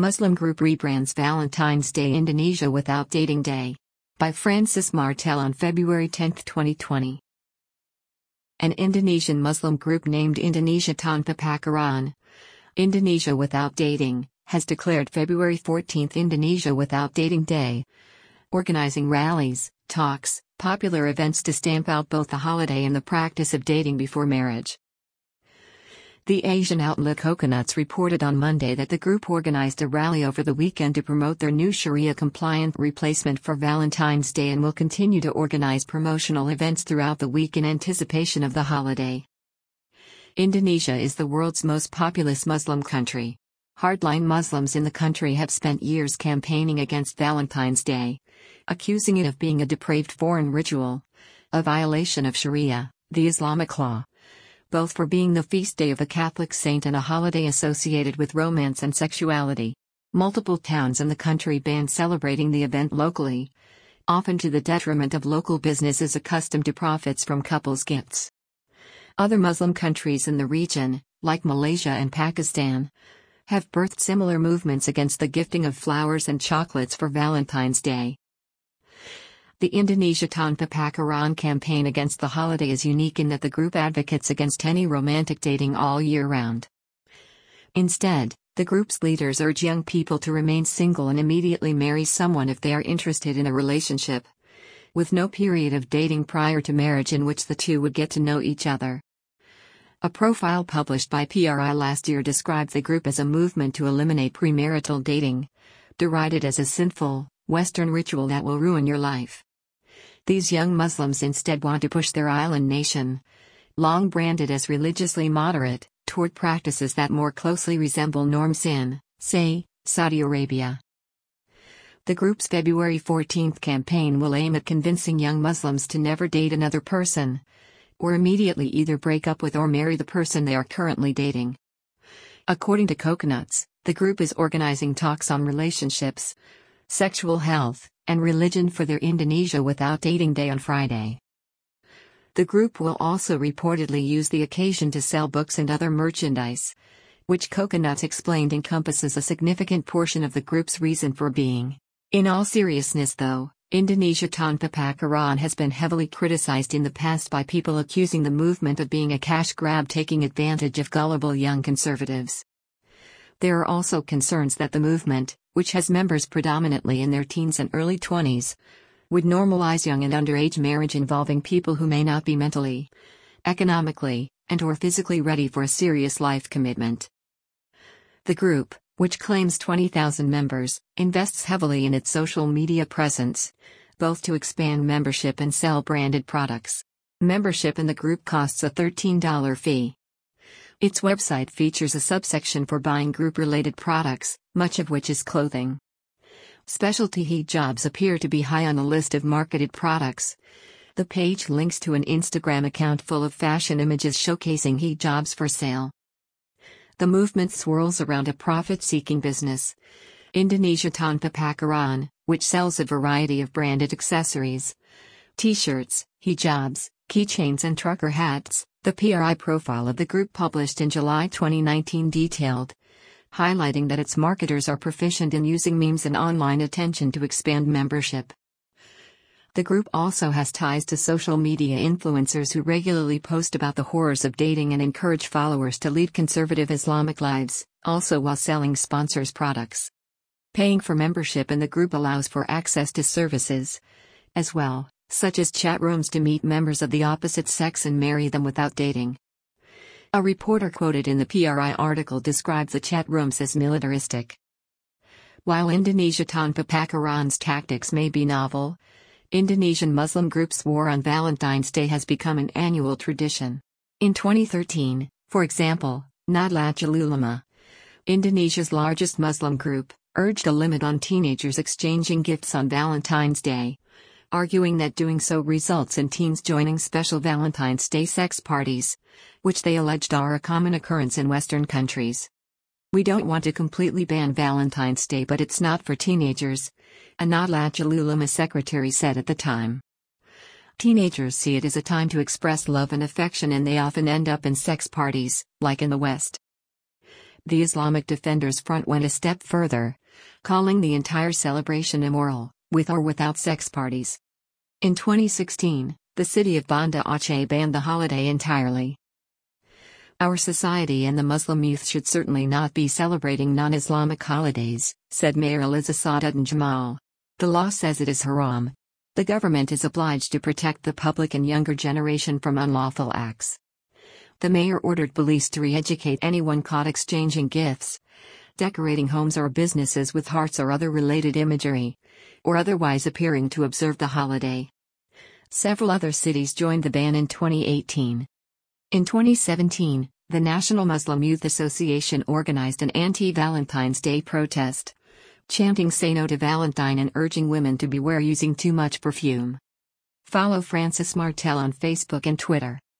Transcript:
Muslim group rebrands Valentine's Day Indonesia without dating day. By Francis Martel on February 10, 2020. An Indonesian Muslim group named Indonesia Tanpa Pacaran, Indonesia Without Dating, has declared February 14 Indonesia Without Dating Day, organizing rallies, talks, popular events to stamp out both the holiday and the practice of dating before marriage. The Asian outlet Coconuts reported on Monday that the group organized a rally over the weekend to promote their new Sharia-compliant replacement for Valentine's Day and will continue to organize promotional events throughout the week in anticipation of the holiday. Indonesia is the world's most populous Muslim country. Hardline Muslims in the country have spent years campaigning against Valentine's Day, accusing it of being a depraved foreign ritual, a violation of Sharia, the Islamic law, both for being the feast day of a Catholic saint and a holiday associated with romance and sexuality. Multiple towns in the country banned celebrating the event locally, often to the detriment of local businesses accustomed to profits from couples' gifts. Other Muslim countries in the region, like Malaysia and Pakistan, have birthed similar movements against the gifting of flowers and chocolates for Valentine's Day. The Indonesia Tanpa Pacaran campaign against the holiday is unique in that the group advocates against any romantic dating all year round. Instead, the group's leaders urge young people to remain single and immediately marry someone if they are interested in a relationship, with no period of dating prior to marriage in which the two would get to know each other. A profile published by PRI last year described the group as a movement to eliminate premarital dating, derided as a sinful, Western ritual that will ruin your life. These young Muslims instead want to push their island nation, long branded as religiously moderate, toward practices that more closely resemble norms in, say, Saudi Arabia. The group's February 14 campaign will aim at convincing young Muslims to never date another person, or immediately either break up with or marry the person they are currently dating. According to Coconuts, the group is organizing talks on relationships, sexual health, and religion for their Indonesia Without Dating Day on Friday. The group will also reportedly use the occasion to sell books and other merchandise, which Coconuts explained encompasses a significant portion of the group's reason for being. In all seriousness though, Indonesia Tanpa Pacaran has been heavily criticized in the past by people accusing the movement of being a cash grab taking advantage of gullible young conservatives. There are also concerns that the movement, which has members predominantly in their teens and early 20s, would normalize young and underage marriage involving people who may not be mentally, economically, and/or physically ready for a serious life commitment. The group, which claims 20,000 members, invests heavily in its social media presence, both to expand membership and sell branded products. Membership in the group costs a $13 fee. Its website features a subsection for buying group-related products, much of which is clothing. Specialty hijabs appear to be high on the list of marketed products. The page links to an Instagram account full of fashion images showcasing hijabs for sale. The movement swirls around a profit-seeking business, Indonesia Tanpa Pacaran, which sells a variety of branded accessories, t-shirts, hijabs, keychains and trucker hats. The PRI profile of the group published in July 2019 detailed, highlighting that its marketers are proficient in using memes and online attention to expand membership. The group also has ties to social media influencers who regularly post about the horrors of dating and encourage followers to lead conservative Islamic lives, also while selling sponsors products. Paying for membership in the group allows for access to services, as well, such as chat rooms to meet members of the opposite sex and marry them without dating. A reporter quoted in the PRI article described the chat rooms as militaristic. While Indonesia Tanpa Pacaran's tactics may be novel, Indonesian Muslim groups' war on Valentine's Day has become an annual tradition. In 2013, for example, Nahdlatul Ulama, Indonesia's largest Muslim group, urged a limit on teenagers exchanging gifts on Valentine's Day, arguing that doing so results in teens joining special Valentine's Day sex parties, which they alleged are a common occurrence in Western countries. "We don't want to completely ban Valentine's Day, but it's not for teenagers," a Nahdlatul Ulama secretary said at the time. Teenagers see it as a time to express love and affection, and they often end up in sex parties, like in the West. The Islamic Defenders Front went a step further, calling the entire celebration immoral, with or without sex parties. In 2016, the city of Banda Aceh banned the holiday entirely. Our society and the Muslim youth should certainly not be celebrating non-Islamic holidays, said Mayor Aliza Saadudin Jamal. The law says it is haram. The government is obliged to protect the public and younger generation from unlawful acts. The mayor ordered police to re-educate anyone caught exchanging gifts, decorating homes or businesses with hearts or other related imagery, or otherwise appearing to observe the holiday. Several other cities joined the ban in 2018. In 2017, the National Muslim Youth Association organized an anti-Valentine's Day protest, chanting "Say no to Valentine" and urging women to beware using too much perfume. Follow Francis Martel on Facebook and Twitter.